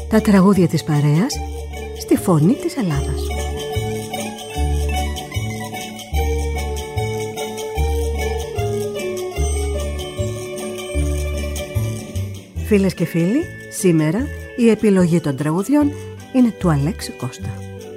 Τα τραγούδια της παρέας στη φωνή της Ελλάδας. Φίλες και φίλοι, σήμερα η επιλογή των τραγουδιών είναι του Αλέξη Κώστα.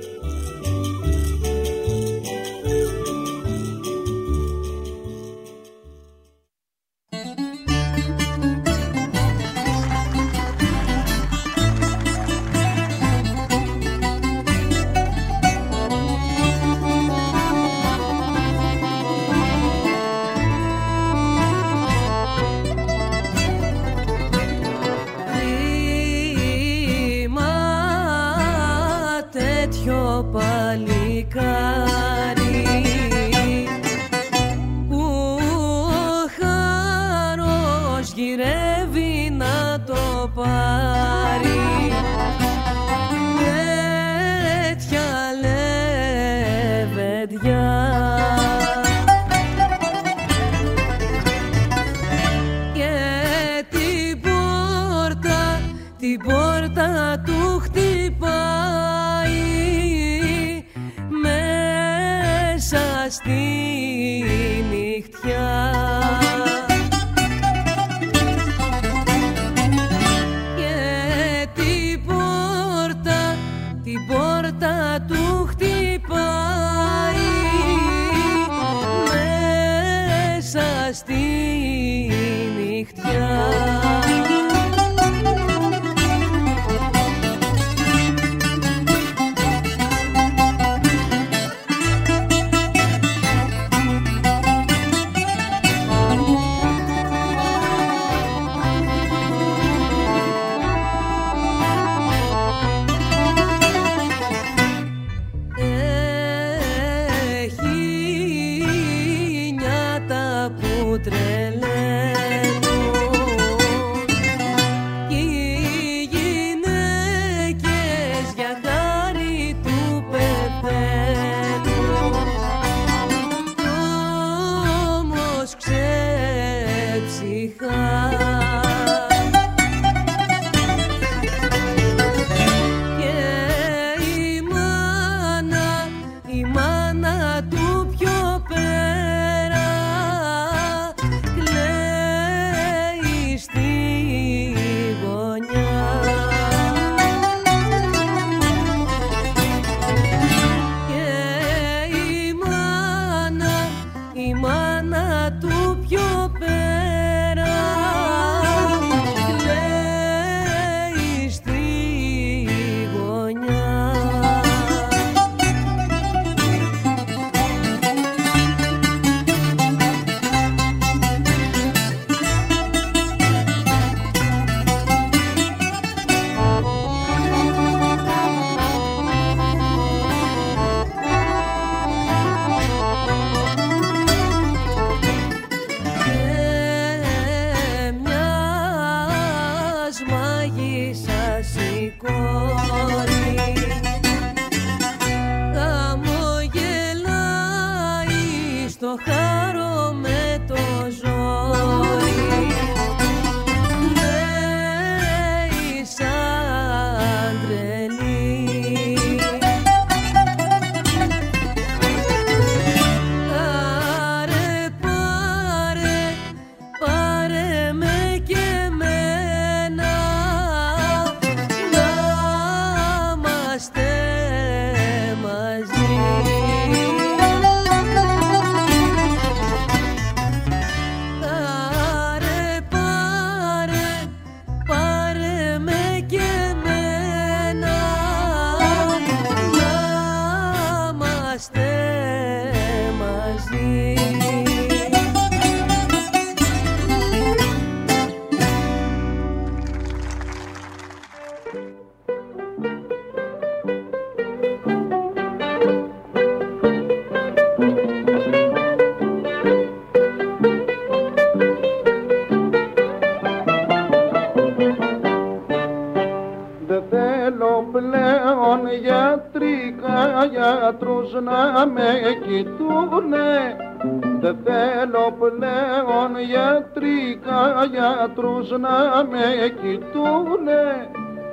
γιατρούς να με κοιτούνε. Δεν θέλω πλέον γιατρούς να με κοιτούνε.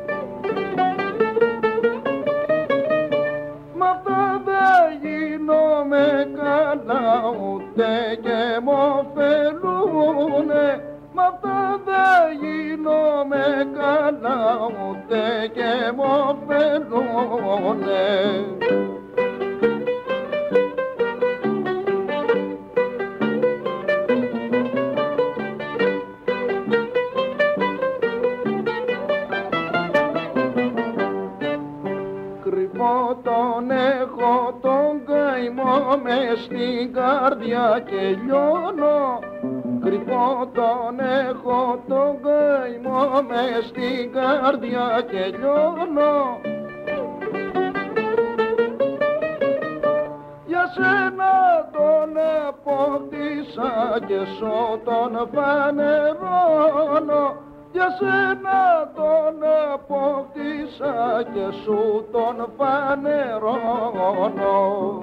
Μ' αυτά δεν γίνομαι καλά ούτε και μ' ωφελούνε. Μ' αυτά δεν γίνομαι καλά ούτε και μ' ωφελούνε. Κρυφό τον έχω τον καημό μες στην καρδιά και λιώνω. Κρυφό τον έχω τον καημό μες στην καρδιά και λιώνω. Για σένα τον αποκτήσα και σου τον φανερώνω. Για σένα τον αποκτήσα και σου τον φανερώνω.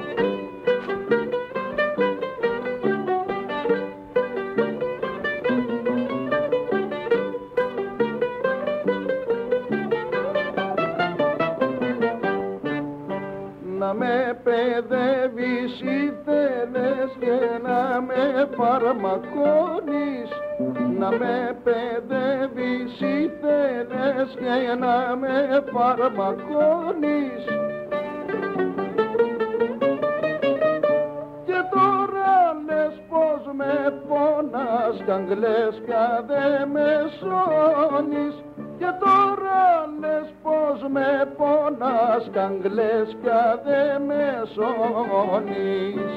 Να με παιδεύεις ήθελες και να με φαρμακώνεις. Να με παιδεύεις ήθελες και να με φαρμακώνεις. Και τώρα λες πως με πονάς κι αν κλαις πια δε με σώνεις. Και τώρα λες πως με πονάς κι αν κλαις πια δε με σώνεις.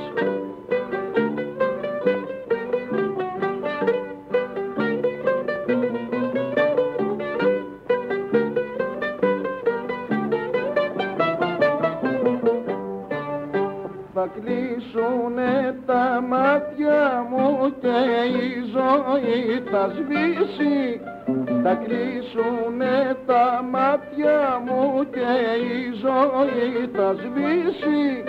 Θα κλείσουνε τα μάτια μου και η ζωή θα σβήσει. Θα κλείσουνε τα μάτια μου και η ζωή θα σβήσει.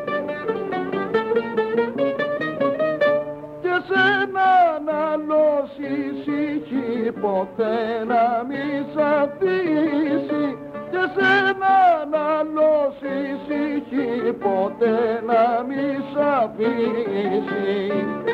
Και σ' έναν άλλο ησυχή ποτέ να μη σ' αφήσει. Και σ' έναν άλλο ησυχή ποτέ να μη σ' αφήσει.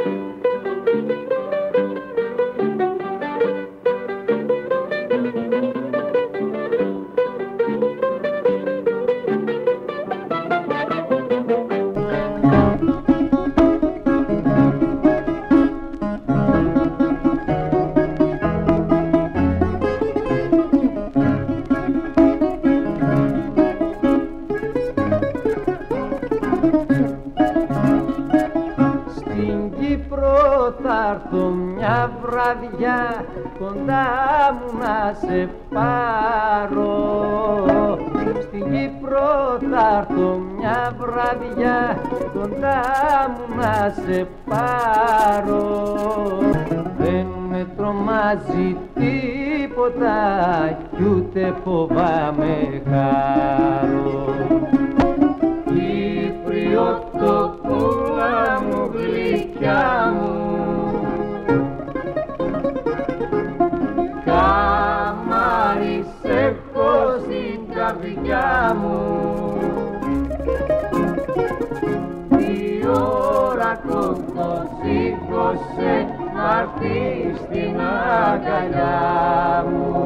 Μια βραδιά κοντά μου να σε πάρω. Στην Κύπρο θα έρθω μια βραδιά κοντά μου να σε πάρω. Δεν με τρομάζει τίποτα κι ούτε φοβάμαι χαρώ. Κυφριωτοπούλα μου γλυκιά μου, καμάρι σ' έχω στην καρδιά μου. Τι ώρα κοντό σήκωσε να έρθει στην αγκαλιά μου.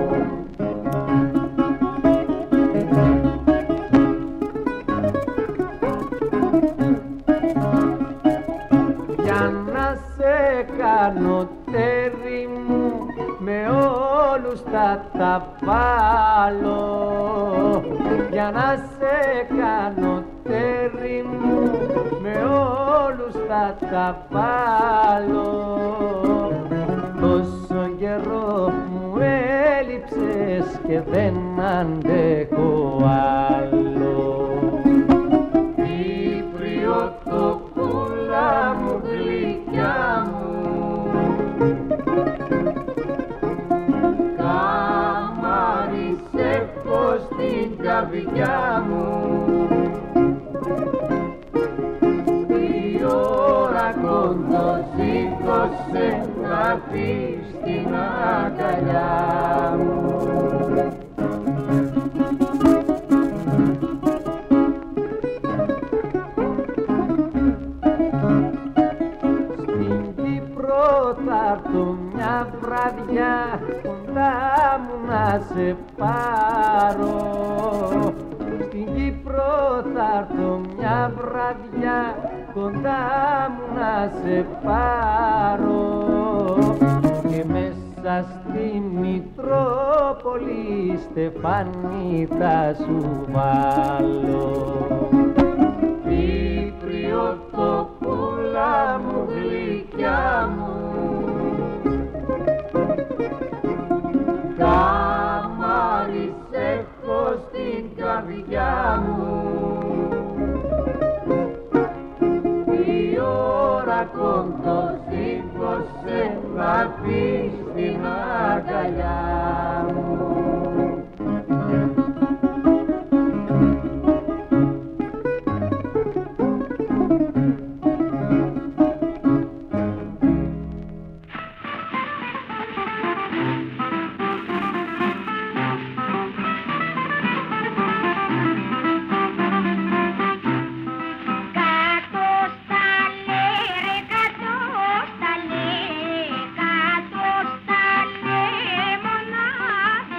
Για να σε κάνω τέρι μου με όλους θα βάλω. Για να σε κάνω τέρι μου με όλους θα βάλω. Τόσο καιρό μου έλειψες και δεν αντέχω άλλο. Κυφριωτοπούλα μου γλυκιά μου, καμάρι σ' έχω στην καρδιά μου. Τι ώρα κοντό σήκωσε να έρθει στην αγκαλιά μου. βράδια κοντά μου να σε πάρω και μέσα στη Μητρόπολη στεφάνι θα σου βάλω. Πικριοτοπούλα μου γλυκιά μου, καμάρις έχω στην καρδιά μου, η ώρα κοντός σήκωσε να πει στην αγκαλιά μου. Μονάχα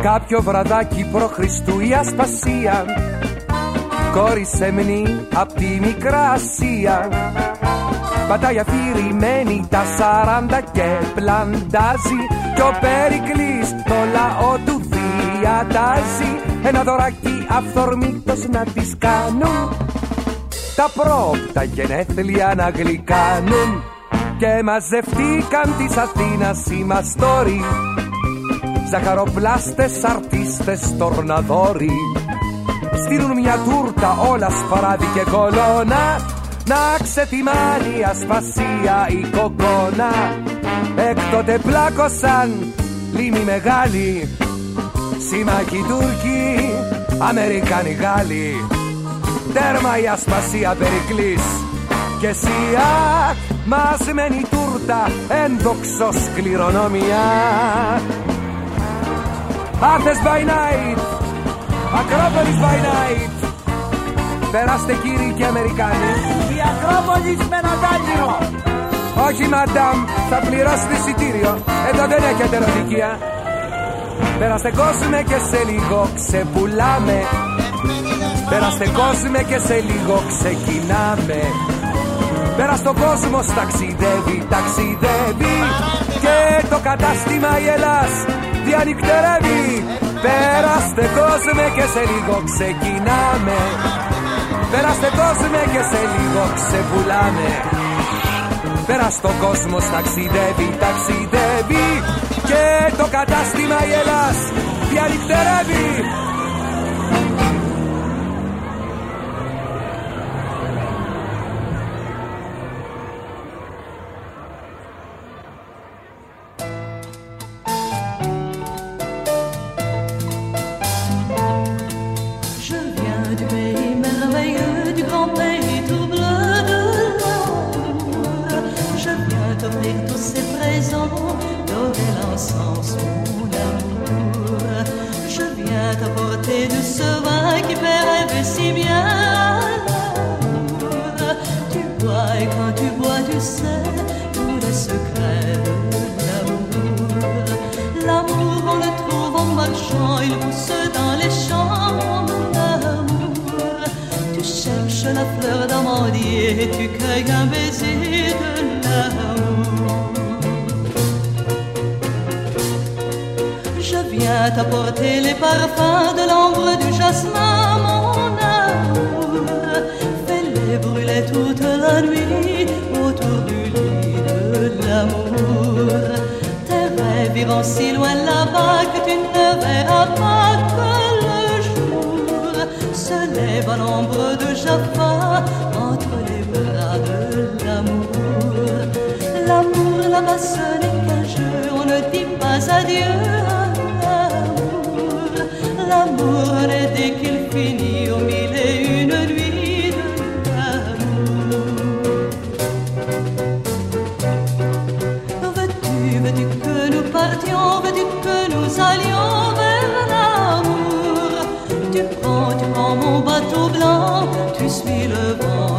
Κάποιο βραδάκι προ-Χριστού η Ασπασία, κόρη σεμνή απ' τη Μικρά Ασία, πατάει αφηρημένη τα 40 και πλαντάζει, κι ο Περικλής το λαό του διατάζει. Ένα δωράκι αυθορμήτως να τις κάνουν, τα πρόοπτα γενέθλια να γλυκάνουν. Και μαζευτήκαν της Αθήνας οι μαστόροι, ζαχαροπλάστες, αρτίστες, τορναδόροι. Στείλουν μια τούρτα όλα σπαράδι και κολόνα, να ξετυμάνει η Ασπασία η κοκόνα. Έκτοτε πλάκωσαν λίμνη μεγάλη, σύμμαχοι Τούρκοι, Αμερικάνοι Γάλλοι. Τέρμα η Ασπασία Περικλής και σία, μαζεμένη τούρτα, ένδοξος κληρονομιά. Athens by night, Ακρόπολης by night. Περάστε κύριοι και Αμερικάνοι. Η Ακρόπολης με ένα δάνειο. Όχι μαντάμ, θα πληρώσετε εισιτήριο. Εδώ δεν έχετε ερωτικία. Περάστε κόσμε και σε λίγο ξεπουλάμε. Περάστε κόσμε και σε λίγο ξεκινάμε. Περάστε ο κόσμος ταξιδεύει, ταξιδεύει, και το κατάστημα η Ελλάς διανυκτερεύει. Περάστε κόσμε και σε λίγο ξεκινάμε. Περάστε κόσμε και σε λίγο ξεπουλάμε. Περάστε ο κόσμος ταξιδεύει, ταξιδεύει, και το κατάστημα η Ελλάς διανυκτερεύει. T'apporter les parfums de l'ambre du jasmin, mon amour. Fais-les brûler toute la nuit autour du lit de l'amour. Tes rêves iront si loin là-bas que tu ne verras pas que le jour se lève à l'ombre de Jaffa entre les bras de l'amour. L'amour là-bas ce n'est qu'un jeu, on ne dit pas adieu. L'amour est dès qu'il finit au mille et une nuits de l'amour. Veux-tu que nous partions, veux-tu que nous allions vers l'amour? Tu prends mon bateau blanc, tu suis le vent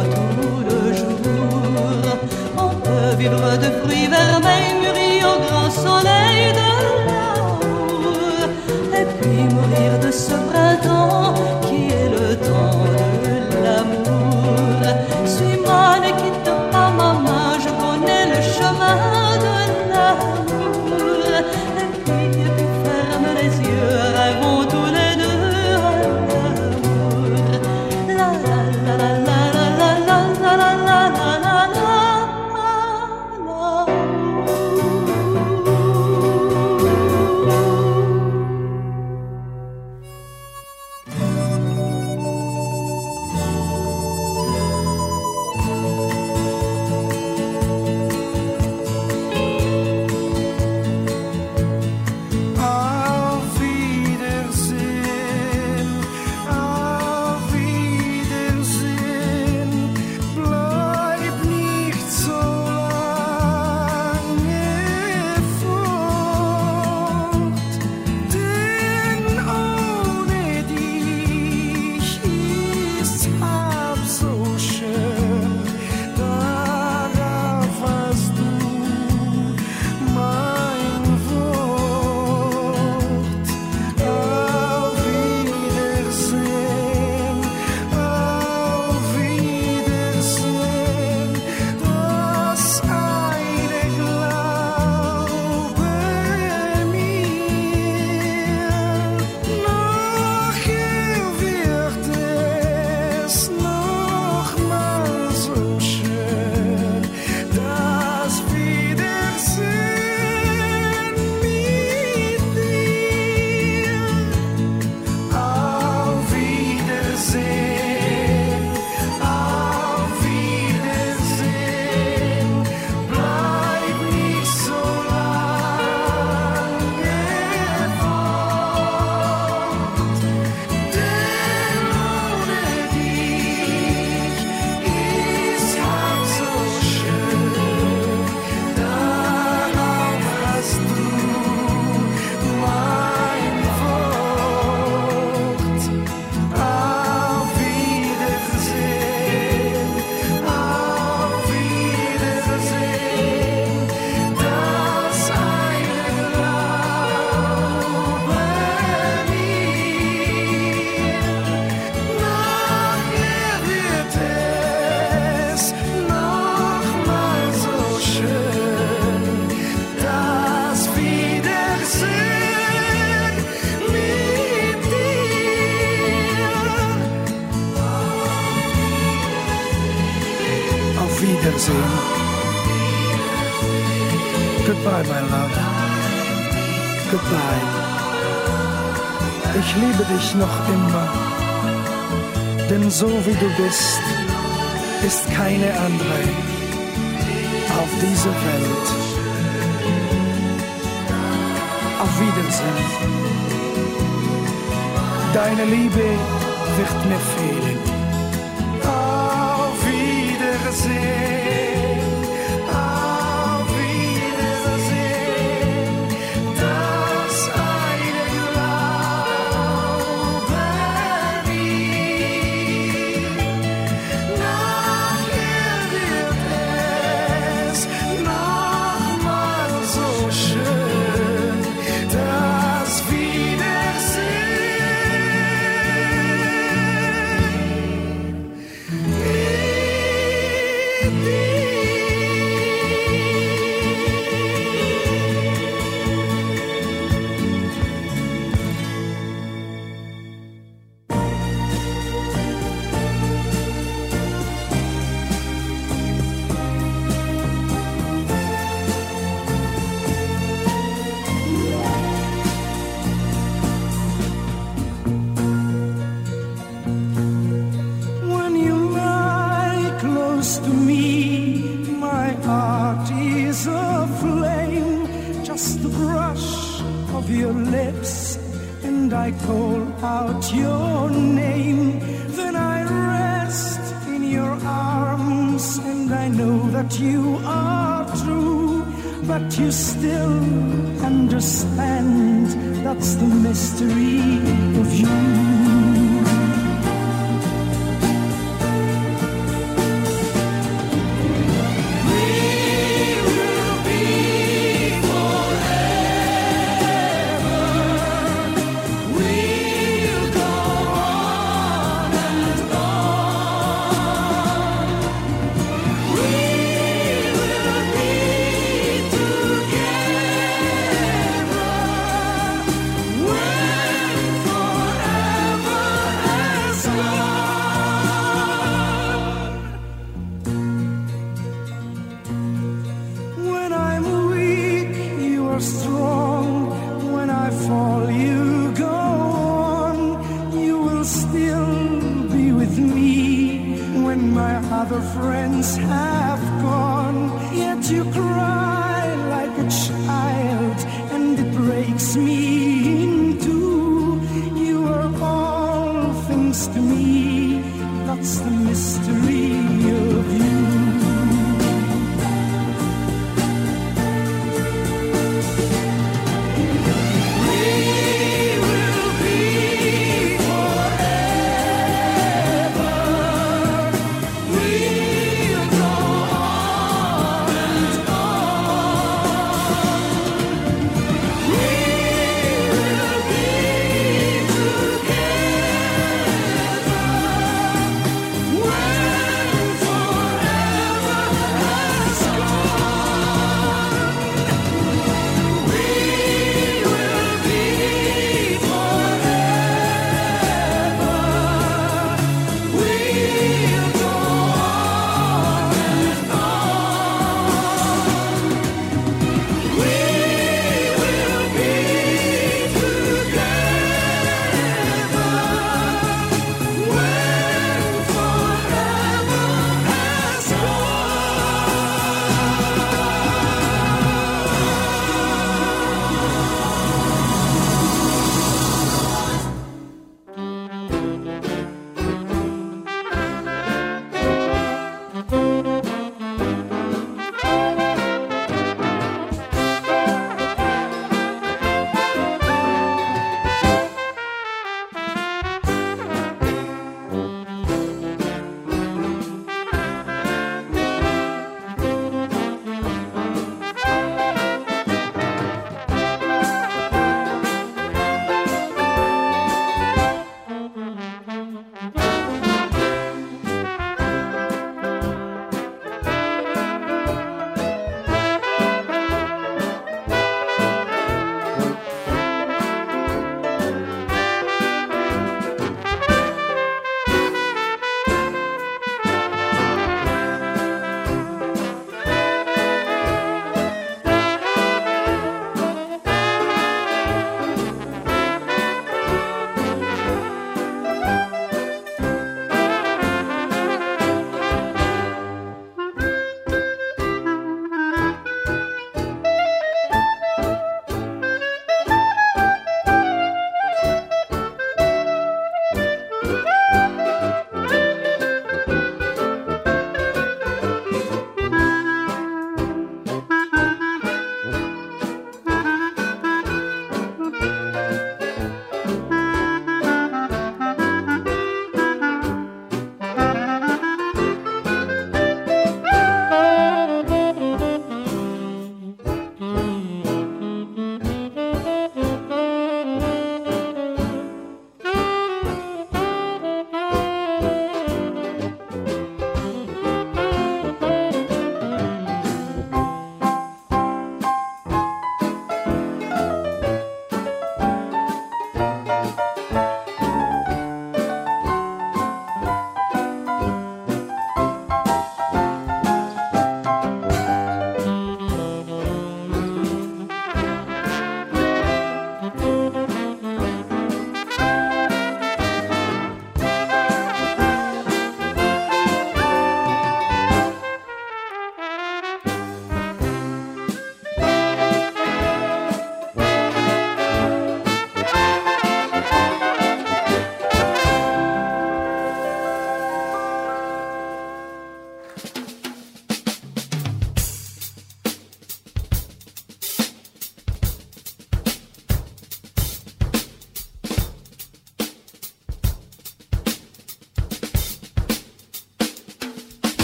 Auf Wiedersehen. Goodbye, my love. Goodbye. Ich liebe dich noch immer, denn so wie du bist, ist keine andere auf dieser Welt. Auf Wiedersehen. Deine Liebe wird mir fehlen. Auf Wiedersehen. Auf Wiedersehen. Das eine Glaube nie. Nachher wird es noch mal so schön. Das I call out your name, then I rest in your arms, and I know that you are true, but you still understand, that's the mystery of you. Well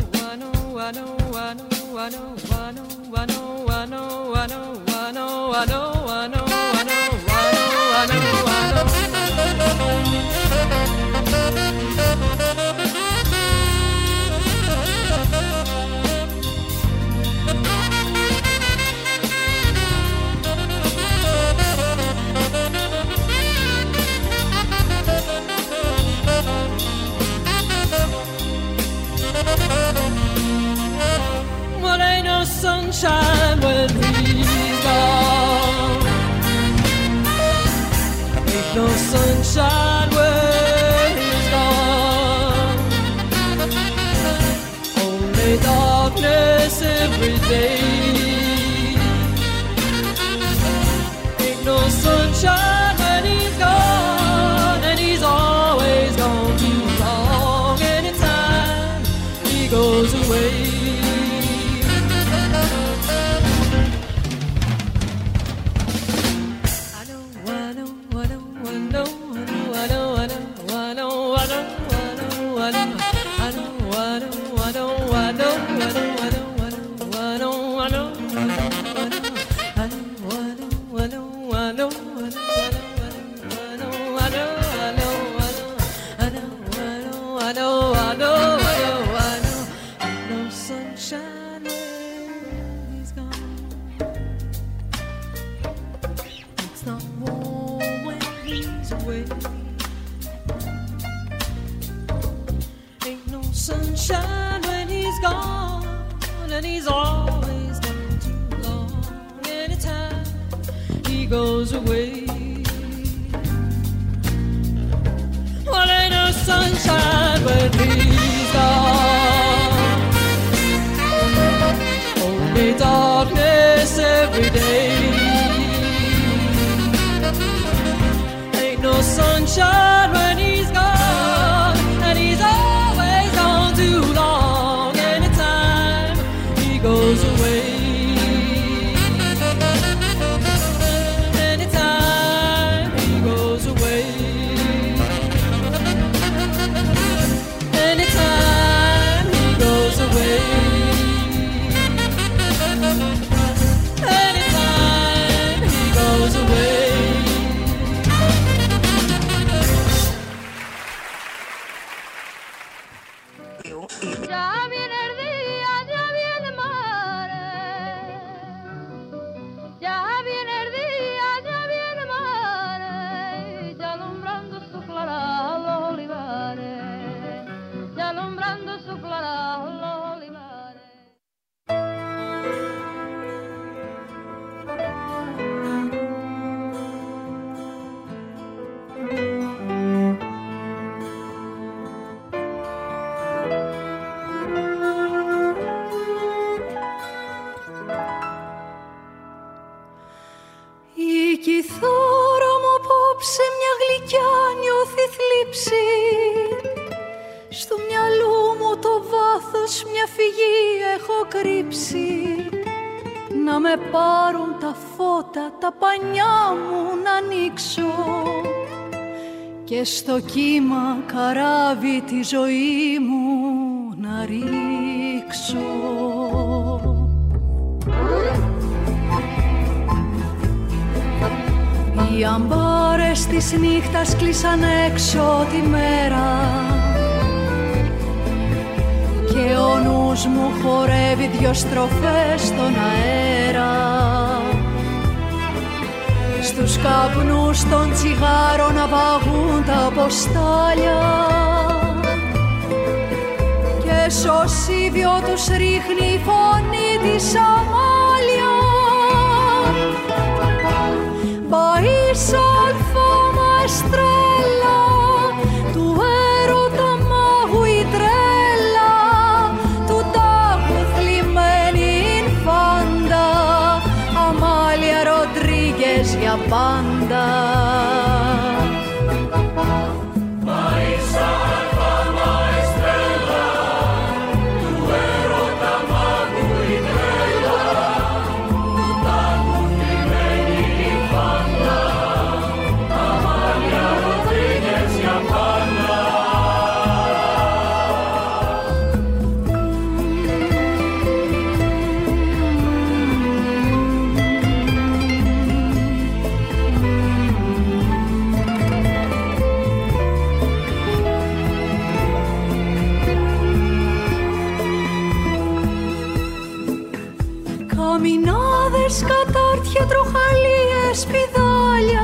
Sunshine when he's gone. Ain't no sunshine when he's gone. Only darkness every day. Ain't no sunshine when he's gone, and he's always gone too long. Anytime he goes away. Sunshine when he's gone, and he's always gone too long. Anytime he goes away, well, ain't no sunshine when he's gone. Only darkness every day. Ain't no sunshine when he's gone, and he's always gone too long. Anytime he goes away. Anytime he goes away. Anytime he goes away. Anytime he goes away. Ya viene el día, ya viene el mar. Ya viene el día, ya viene el mar. Ya alumbrando su clara los olivares. Ya alumbrando su clara los olivares. Η κιθάρα μου απόψε μια γλυκιά νιώθει θλίψη. Στο μυαλό μου το βάθος μια φυγή έχω κρύψει. Να με πάρουν τα φώτα, τα πανιά μου να ανοίξω και στο κύμα καράβι τη ζωή μου να ρίξω. Οι αμπάρες της νύχτας κλείσαν έξω τη μέρα και ο νους μου χορεύει δυο στροφές στον αέρα. Στους καπνούς των τσιγάρων να παγούν τα αποστάλια και σωσίδιο τους ρίχνει η φωνή της Αμάλια. Μπαΐς αλφα μαεστρέλα, του έρωτα μάγου η τρέλα, του τάγου θλιμμένη ινφάντα, Αμάλια Ροντρίγκες για πάντα. Κατάρτια, τροχαλίες, πηδάλια,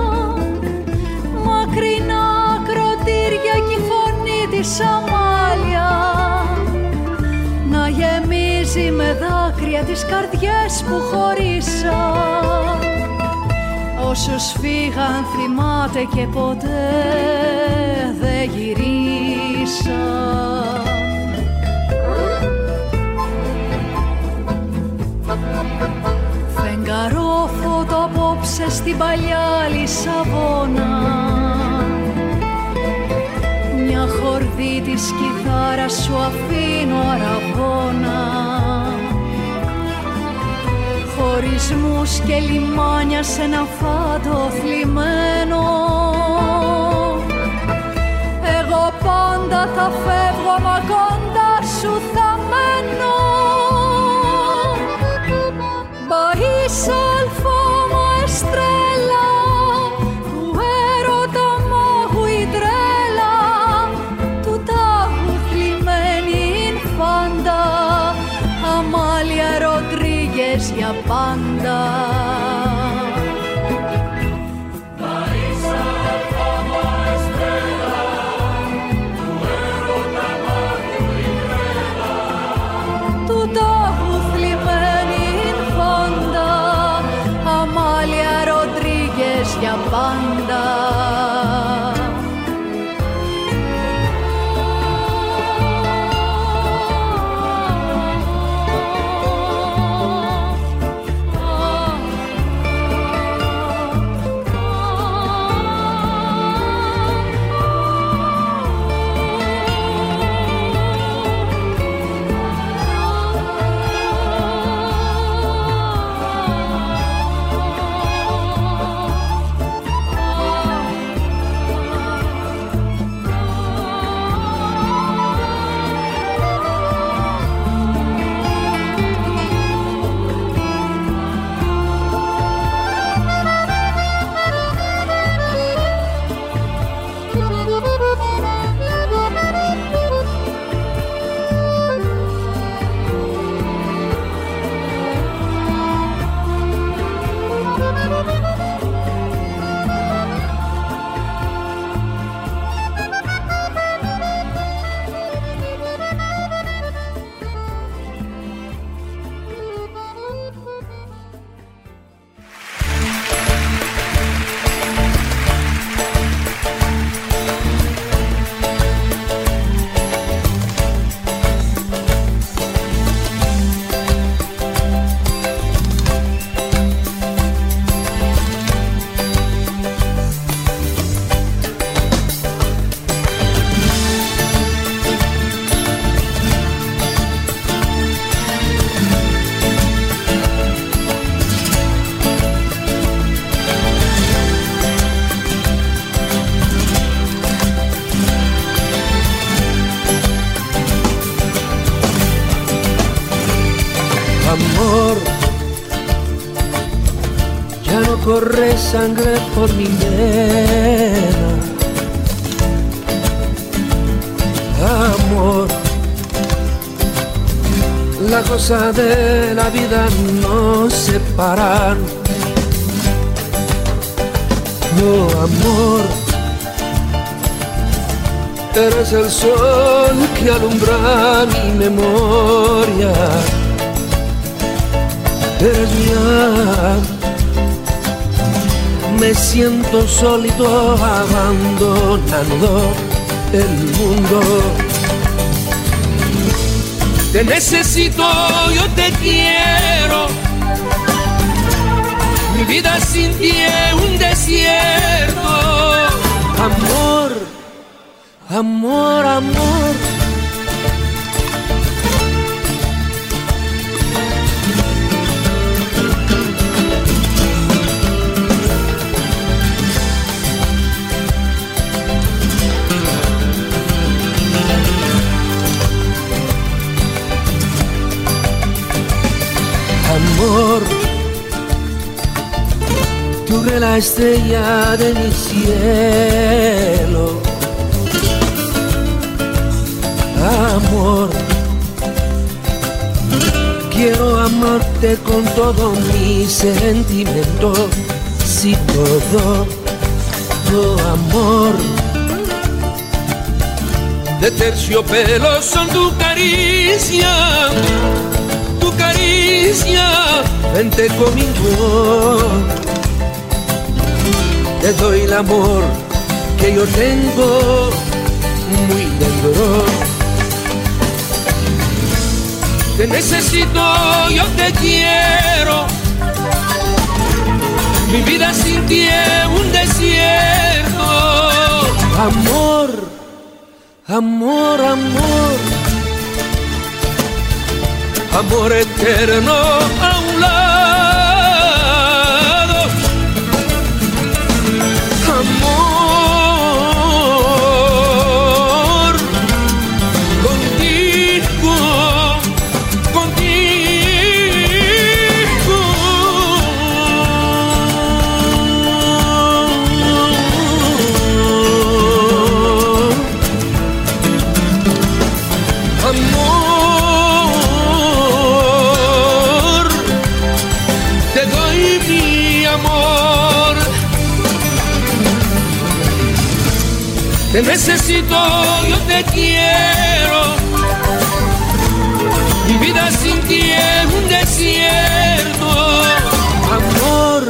μακρινά ακροτήρια κι η φωνή της Αμάλια να γεμίζει με δάκρυα τις καρδιές που χωρίσαν. Όσους φύγαν θυμάται και ποτέ δεν γυρίσαν. Φεγγαρόφωτο απόψε στην παλιά Λισαβόνα, μια χορδή της κιθάρας σου αφήνω αραβώνα. Χωρισμούς και λιμάνια σε ένα φάντο θλιμμένο, εγώ πάντα θα φεύγω μα κοντά σου θα μένω. Μπαΐς αλφα μαεστρέλα, του έρωτα μάγου η τρέλα, του τάγου θλιμμένη ινφάντα, Αμάλια Ροντρίγκες για πάντα. Για πάντα. corre sangre por mi vena. Amor, las cosas de la vida no se paran. Oh, amor, eres el sol que alumbra mi memoria. Eres mía. Me siento solito abandonando el mundo. Te necesito, yo te quiero. Mi vida sin ti es un desierto. Amor, amor, amor. Amor, tú eres la estrella de mi cielo. Amor, quiero amarte con todo mi sentimiento. Si todo, oh amor, de terciopelo son tu caricia. Vente conmigo, te doy el amor que yo tengo muy dentro. Te necesito, yo te quiero. Mi vida sin ti es un desierto. Amor, amor, amor. Amor eterno a un lado. Amor, contigo, contigo. Amor, te necesito, yo te quiero. Mi vida sin ti es un desierto. Amor.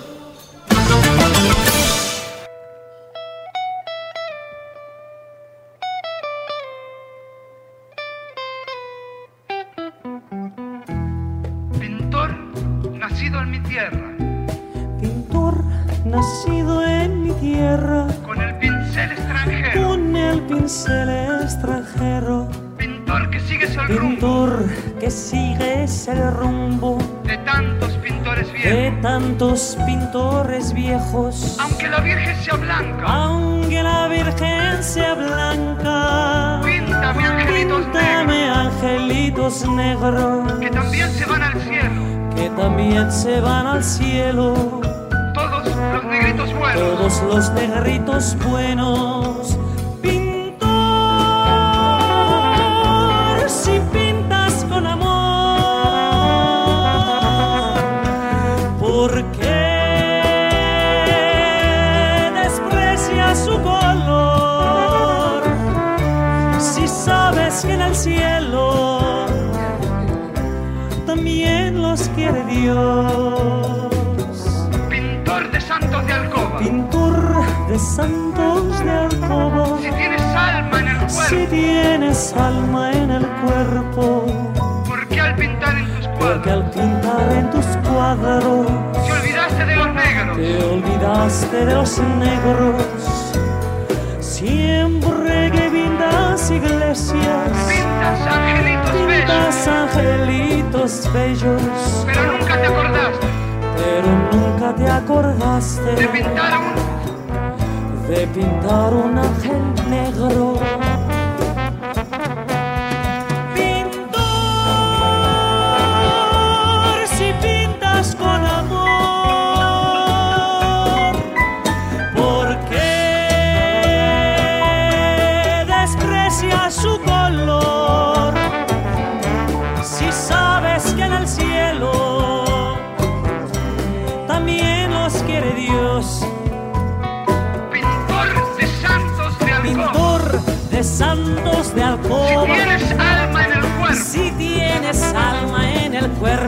Pintor nacido en mi tierra. Pintor nacido en mi tierra. Con el pincel extranjero. Con el pincel extranjero. Pintor que sigues el Pintor rumbo. que sigues el rumbo. De tantos pintores viejos. De tantos pintores viejos. Aunque la Virgen sea blanca. Aunque la Virgen sea blanca. Píntame angelitos Píntame negros. angelitos negros. Que también se van al cielo. Que también se van al cielo. Todos los negritos buenos. Todos los negritos buenos. Pintor, si pintas con amor, ¿por qué desprecias su color? Si sabes que en el cielo también los quiere Dios. De santos de alcoba. Pintor de santos de alcoba. Si tienes alma en el cuerpo. Si tienes alma en el cuerpo. ¿Por qué al pintar en tus cuadros? Porque al pintar en tus cuadros. Te olvidaste de los negros. Te olvidaste de los negros. Siempre que pintas iglesias. Pintas angelitos bellos. Pintas angelitos bellos. Pero nunca te acordaste. Pero nunca te acordaste de pintar un ángel negro. Pintor, si pintas con amor,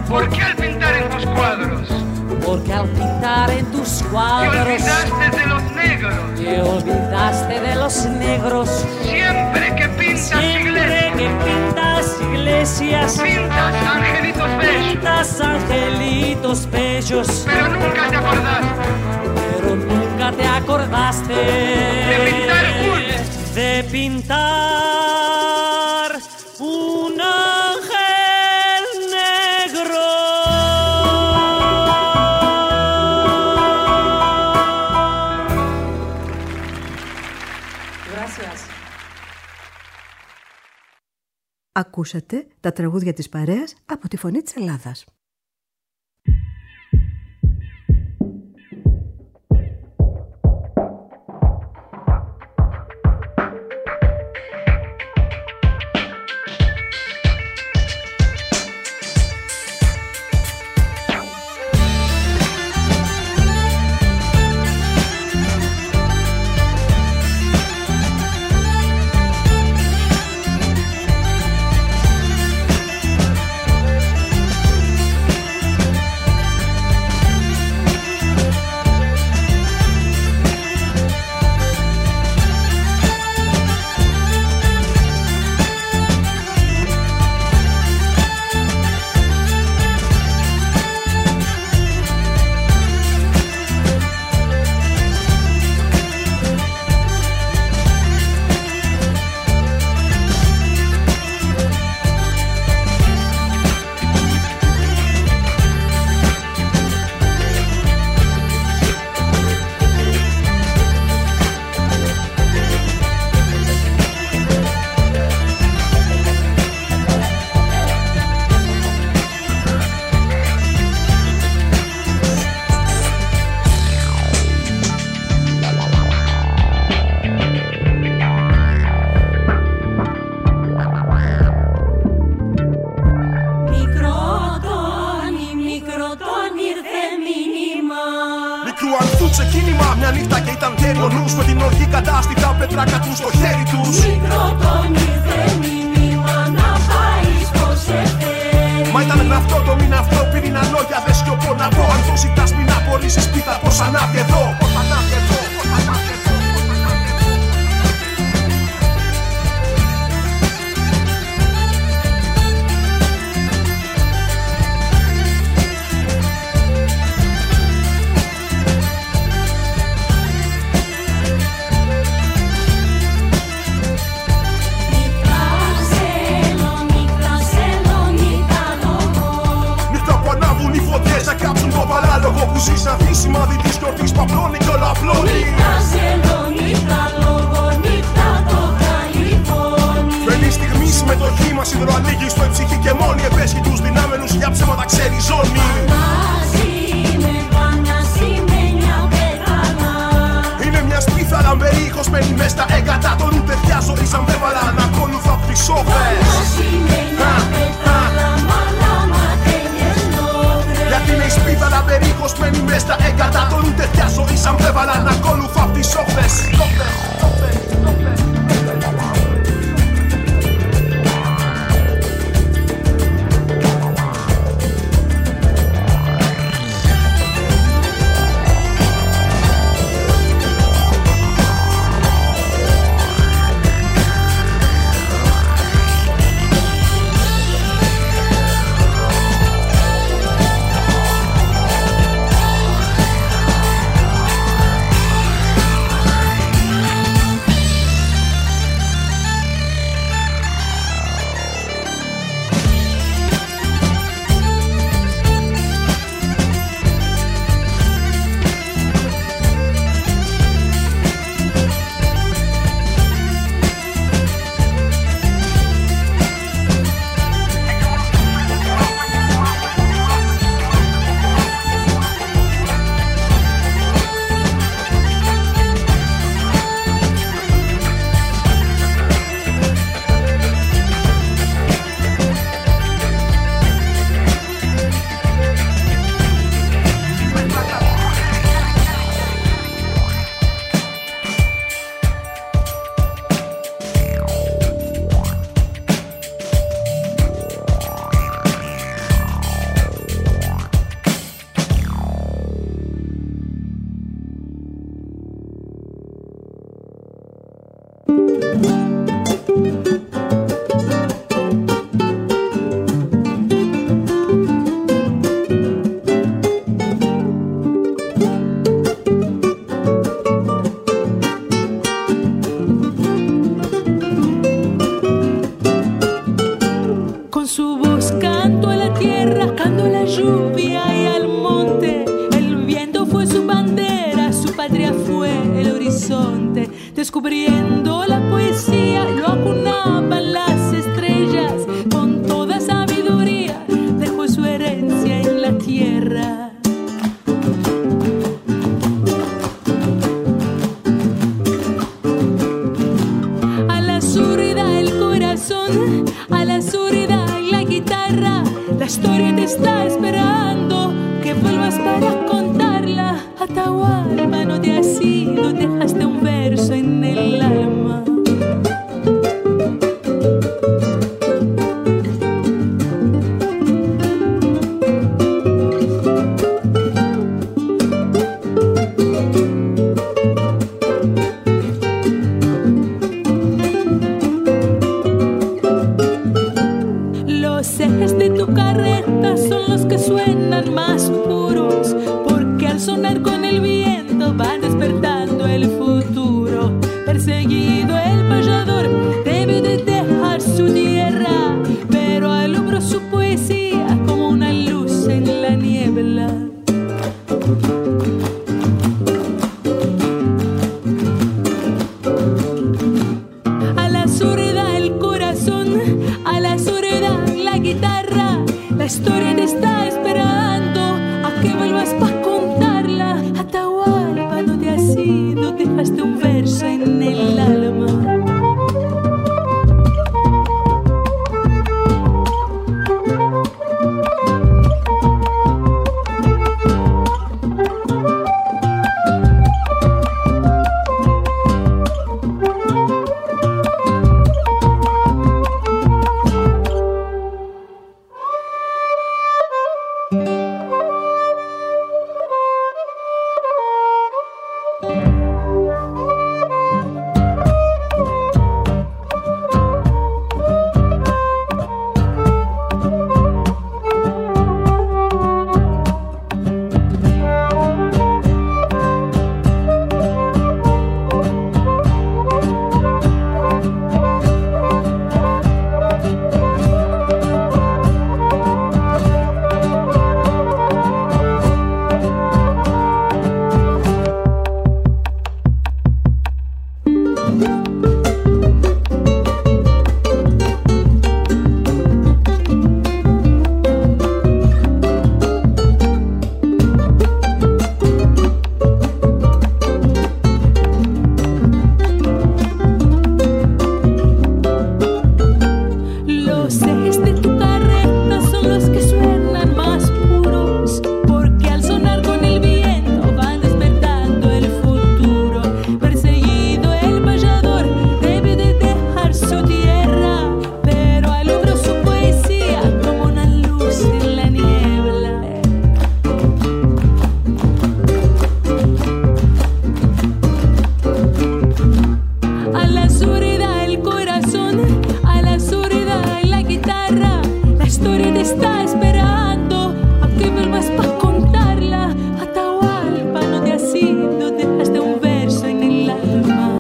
¿Por qué al pintar en tus cuadros? Porque al pintar en tus cuadros te olvidaste de los negros. Te olvidaste de los negros. Siempre que pintas iglesias, pintas angelitos bellos. Pintas angelitos bellos. Pero nunca te acordaste de pintar de pintar un ángel negro. Gracias. Ακούσατε τα τραγούδια της παρέας από τη Φωνή της Ελλάδας. Con su voz canto a la tierra, canto a la lluvia y al monte. El viento fue su bandera, su patria fue el horizonte. Descubriendo la poesía, lo acunaban las estrellas. Con toda sabiduría dejó su herencia en la tierra. A la zurda el corazón, a la zurda la guitarra. La historia te está esperando, que vuelvas para contarla. Atahualpa, no te has ido, dejaste un verso en el alma. Los ejes de tu carreta son los que suenan más puros, porque al sonar con